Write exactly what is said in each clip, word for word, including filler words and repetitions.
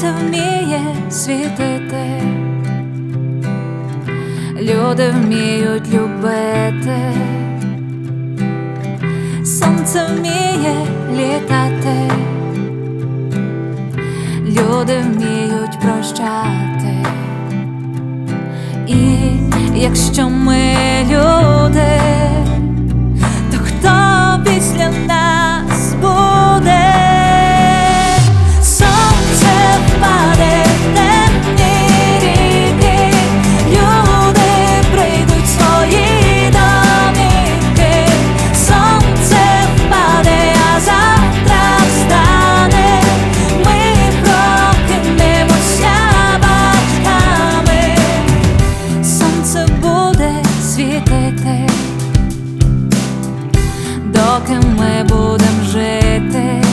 сонце вміє світити, люди вміють любити, сонце вміє літати, люди вміють прощати. І якщо ми люди, то хто після нас буде? Сонце впаде в темні ріки, люди прийдуть в свої домівки. Сонце впаде, а завтра встане, ми прокинемося батьками. Сонце буде світити, доки ми будем жити,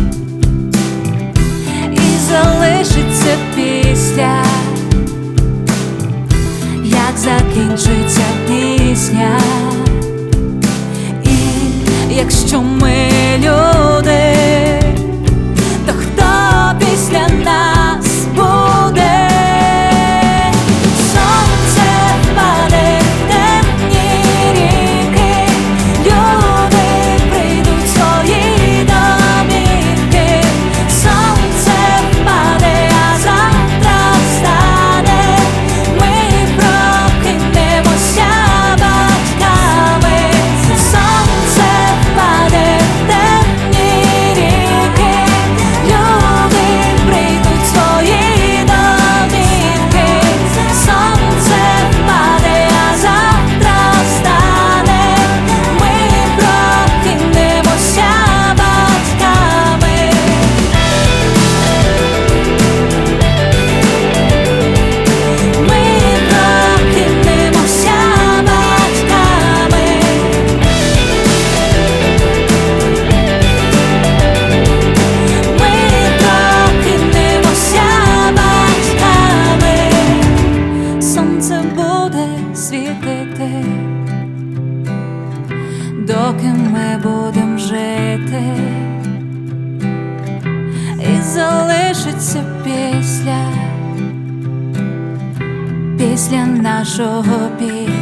і залишиться після, як закінчиться пісня. І якщо ми люди, то хто після нас буде? Сонце впаде в темні ріки, люди прийдуть в свої домівки. Сонце впаде, а завтра встане, ми прокинемося батьками. Сонце впаде в темні ріки, люди прийдуть в свої домівки. Сонце впаде, а завтра встане, ми прокинемося батьками. Ми прокинемося батьками. Ми прокинемося батьками. Сонце буде світити, доки ми будем жити, і залишиться після, після нашого після.